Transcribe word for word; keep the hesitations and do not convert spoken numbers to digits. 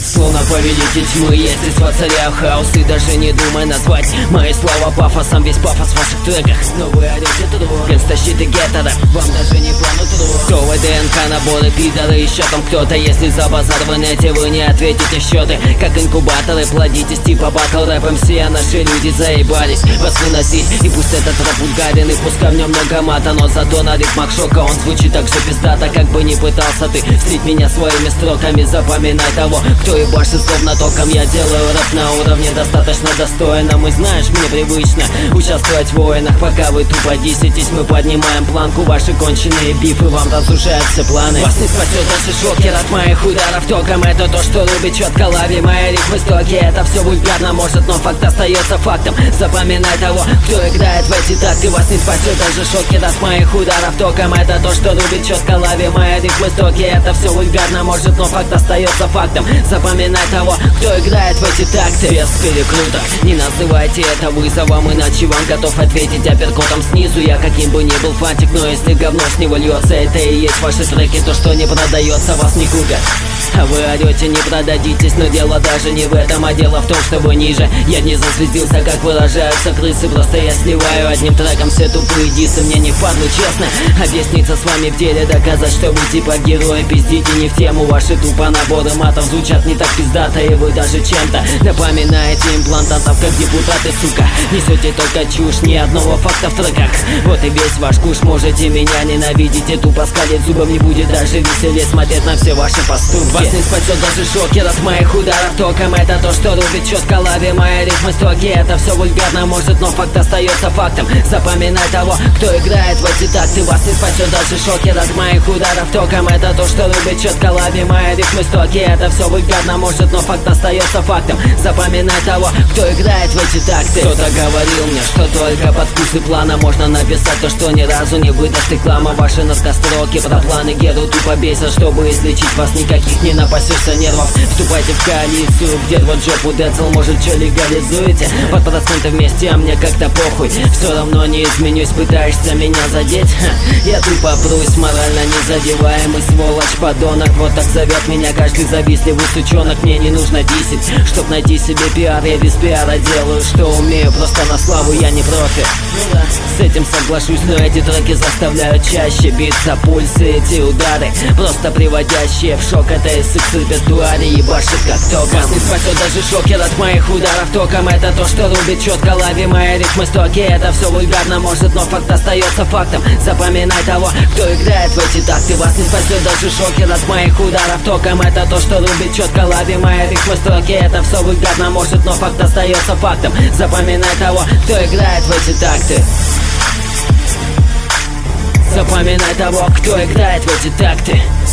Словно повелитель тьмы, если воцаряю хаос. И даже не думай назвать мои слова пафосом. Весь пафос в ваших треках, но вы орете тру. Инстащиты гетера, вам даже не плану тру. Кто вы ДНК, наборы, пидоры, еще там кто-то. Если за базар в инете вы не ответите счеты, как инкубаторы, плодитесь типа батл рэп эм си. А наши люди заебались вас выносить. И пусть этот рэп вульгарен, и пускай в нем много мата, но зато на ритмах шока он звучит так же пиздато. Как бы не пытался ты слить меня своими строками, запоминай того, кто ебашит словно током. Я делаю рэп на уровне достаточно достойном. И знаешь, мне привычно участвовать в войнах. Пока вы тупо десятись, мы поднимаем планку. Ваши конченые бифы вам разрушают все планы. Вас не спасет даже шокер от моих ударов током. Это то, что рубит четко лави мои рифмы стоки. Это все вульгарно может, но факт остается фактом. Запоминай того, кто играет в эти такты. Вас не спасет даже шокер от моих ударов током. Это то, что рубит четко лави мои рифмы стоки. Это все вульгарно может, но факт остается фактом. Запоминай того, кто играет в эти такты. Без перекруток, не называйте это вызовом, иначе вам готов ответить апперкотом снизу. Я каким бы ни был фантик, но если говно с него льется, это и есть ваши треки. То, что не продается, вас не купят. А вы орете, не продадитесь, но дело даже не в этом, а дело в том, что вы ниже. Я не зазвездился, как выражаются крысы, просто я сливаю одним треком все тупые дисы. Мне не впадло, честно, объясниться с вами в деле, доказать, что вы типа герои. Пиздите не в тему, ваши тупо наборы матов звучат не так пиздато, и вы даже чем-то напоминаете имплантантов, как депутаты, сука. Несете только чушь, ни одного факта в треках. Вот и весь ваш куш, можете меня ненавидеть и тупо скалить зубом, не будет даже веселее смотреть на все ваши поступки. Вас не спасет даже шокер от моих ударов током. Это то, что рубит четко лави мои рифмы стоки. Это все вульгарно может, но факт остается фактом. Запоминай того, кто играет в эти такты. Вас не спасет даже шокер от моих ударов током. Это то, что рубит четко лави мои рифмы стоки. Это все вульгарно может, но факт остается фактом. Запоминай того, кто играет в эти такты. Кто-то говорил мне, что только под вкусы плана можно написать то, что ни разу не выдаст реклама. Ваши наркостроки про планы геру тупо бесят. Чтобы излечить вас, никаких не напасешься нервов. Вступайте в коалицию, где рвать жопу Децл, может, что легализуете? Под проценты вместе, а мне как-то похуй. Все равно не изменюсь, пытаешься меня задеть? Ха, я тупо прусь, морально незадеваемый сволочь, подонок. Вот так зовет меня каждый завистливый сучонок. Мне не нужно десять, чтоб найти себе пиар. Я без пиара делаю, что умею, просто на славу я не профи. Ну да, с этим соглашусь, но эти треки заставляют чаще биться пульсы. Эти удары, просто приводящие в шок. Это из их репертуаре ебашит как током. Вас не спасет даже шокер от моих ударов током. Это то, что рубит четко лави мои рифмы стоки. Это все вульгарно может, но факт остается фактом. Запоминай того, кто играет в эти такты. Вас не спасет даже шокер от моих ударов током. Это то, что рубит четко лави мои рифмы стоки. Это все вульгарно может, но факт остается фактом. Запоминай того, кто играет в эти такты. Запоминай того, кто играет в эти такты.